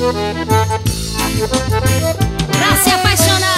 Pra se apaixonar.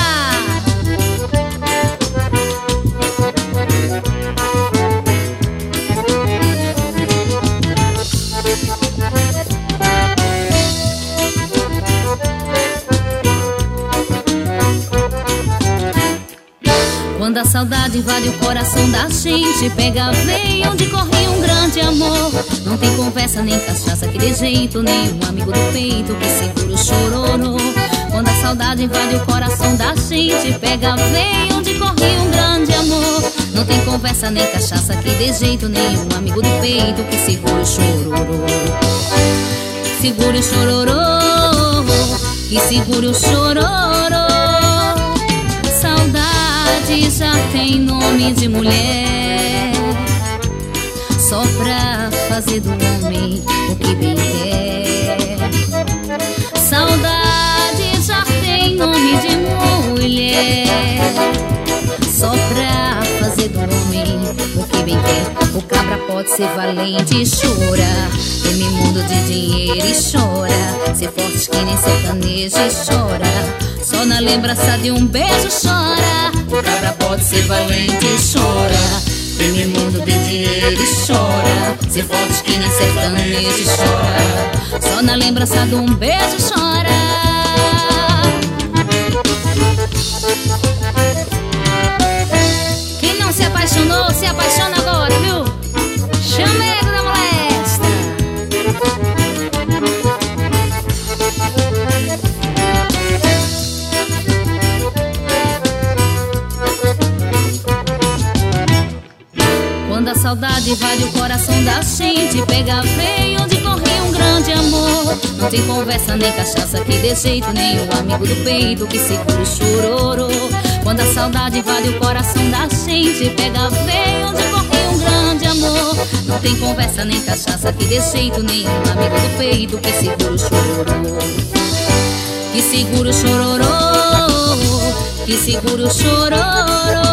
Quando a saudade invade o coração da gente, pega a veia onde corre um grande amor. Não tem conversa nem cachaça que dê jeito, nem um amigo do peito que segura o chororô. Quando a saudade invade o coração da gente, pega a veia onde corre um grande amor. Não tem conversa nem cachaça que dê jeito, nem um amigo do peito que segura o chororô. Segura o chororô, que segura o chororô. Saudade já tem nome de mulher, só pra fazer do homem o que bem quer. Saudade já tem nome de mulher, só pra fazer do homem o que bem quer. O cabra pode ser valente e chora, teme mundo de dinheiro e chora, ser forte que nem sertanejo e chora, só na lembrança de um beijo chora. O cabra pode ser valente e chora, teme mundo de dinheiro e chora, ser forte que nem sertanejo e chora, só na lembrança de um beijo chora. Quem não se apaixonou, se apaixona agora, viu? Chamego da molesta. Quando a saudade invade o coração da gente, pega a veia onde corre um grande amor. Não tem conversa nem cachaça que dê jeito, nem o amigo do peito que segura o chororô. Quando a saudade invade o coração da gente, pega a veia onde corre um grande amor. Não tem conversa nem cachaça que dê jeito, nem o amigo do peito que segura o chororô. Que segura o chororô, que segura o chororô.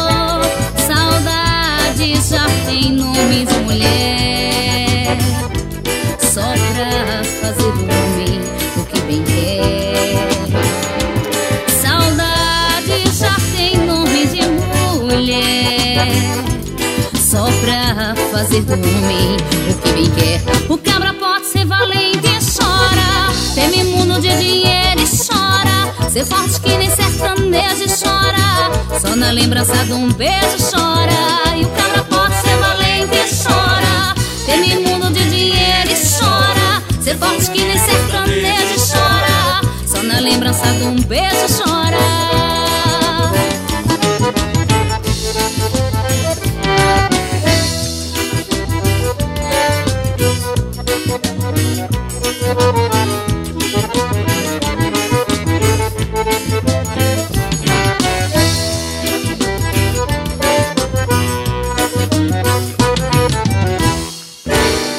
Saudade já tem nome de mulher, só pra fazer do homem o que bem quer. Saudade já tem nome de mulher, só pra fazer do homem o que bem quer. O cabra pode ser valente e chora, teme mundo de dinheiro e chora, ser forte que nem sertanejo e chora, só na lembrança de um beijo chora. E o cabra pode ser valente e chora, teme mundo de dinheiro e chora, ser forte que nem sertanejo e chora, só na lembrança de um beijo chora.